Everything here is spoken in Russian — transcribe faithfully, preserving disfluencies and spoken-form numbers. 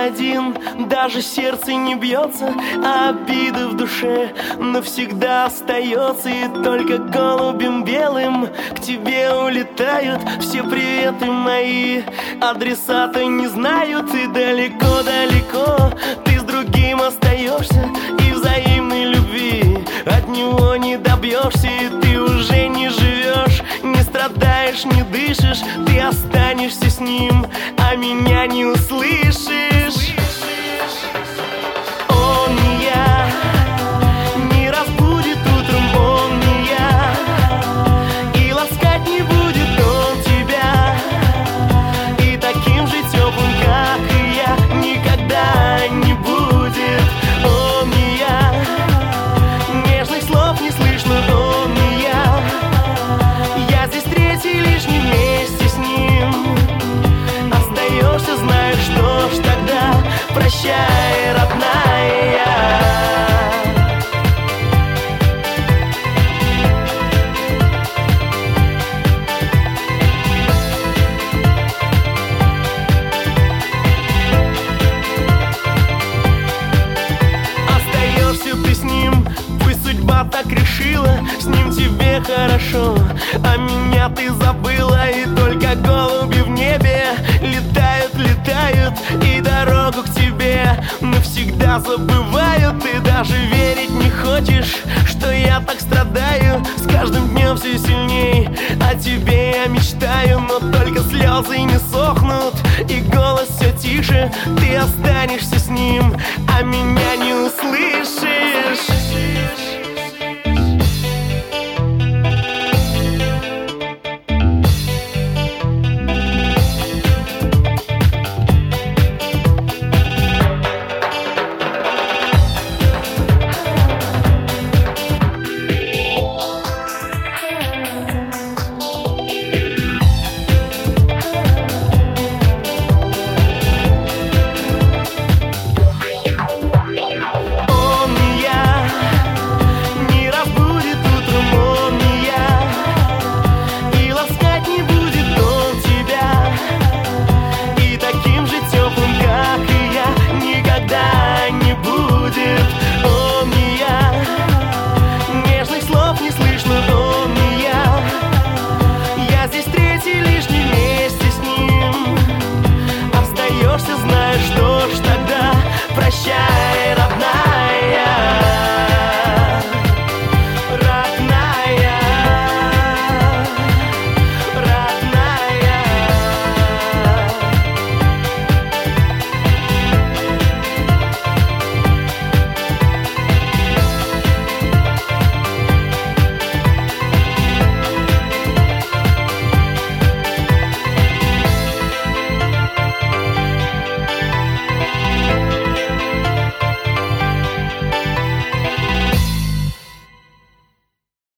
один, даже сердце не бьется, а обида в душе навсегда остается. И только голубем белым к тебе улетают все приветы мои. Адреса-то не знают, и далеко-далеко ты с другим остаешься, и взаимной любви от него не добьешься. И ты уже не живешь, не страдаешь, не дышишь, ты останешься с ним, а меня не услышишь. Он не я, не разбудит утром, он не я, и ласкать не будет он тебя, и таким же теплым, как и я, никогда не будет. Он не я, нежных слов не слышно, он не я, я здесь третий лишний вместе с ним. Остаешься, знаешь, что ж тогда, прощай, родная. Остаешься ты с ним, пусть судьба так решила, с ним тебе хорошо, а меня ты забыла. И только голуби в небе летают, летают, и дорогу к тебе навсегда забывают. Ты даже верить не хочешь, что я так страдаю, с каждым днем все сильней о тебе я мечтаю. Но только слезы не сохнут, и голос все тише, ты останешься с ним, а меня не